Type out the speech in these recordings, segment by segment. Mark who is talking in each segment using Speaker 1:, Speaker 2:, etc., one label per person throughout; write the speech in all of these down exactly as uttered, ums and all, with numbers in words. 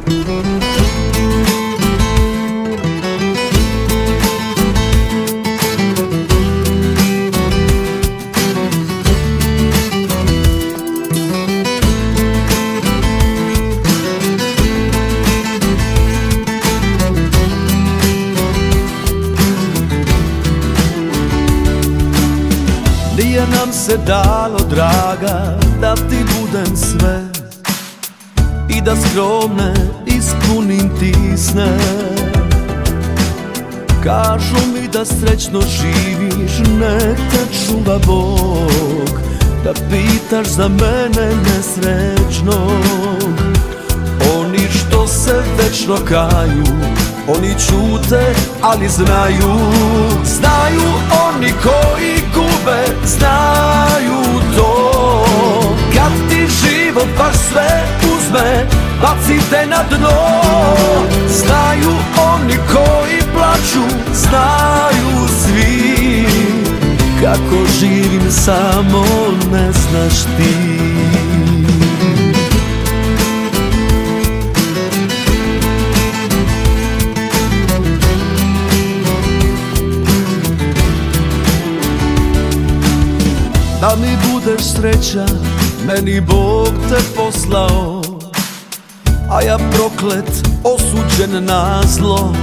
Speaker 1: Nije nam se dalo, draga, da ti budem sve i da skromne ispunim ti sne. Kažu mi da srećno živiš, nek te čuva Bog, da pitaš za mene nesrećnog. Oni što se večno kaju, oni ćute, ali znaju. Znaju oni koji gube, znaju to. Kad ti život baš sve uzme, baci te na dno. Znaju oni koji plaču, znaju svi. Kako živim samo ne znaš ti. Da mi budeš sreća, meni Bog te poslao, a ja proklet, osuđen na zlo.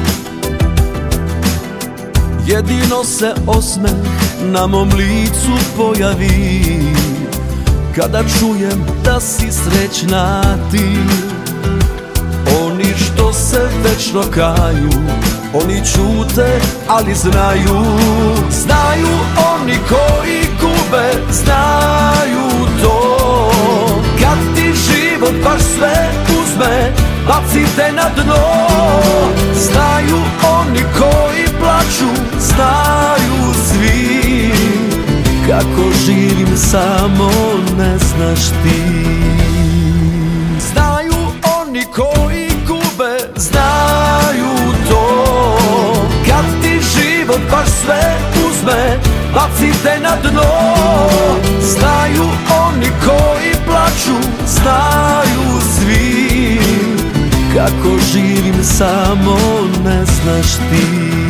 Speaker 1: Jedino se osmeh na mom licu pojavi kada čujem da si srećna ti. Oni što se večno kaju, oni ćute, ali znaju. Znaju oni koji gube, znaju to. Kad ti život baš sve uzme, baci te na dno. Znaju oni koji plaču, znaju svi. Kako živim samo ne znaš ti. Znaju oni koji gube, znaju to. Kad ti život baš sve uzme, baci te na dno. Znaju oni koji plaču, znaju svi. Kako živim samo ne znaš ti.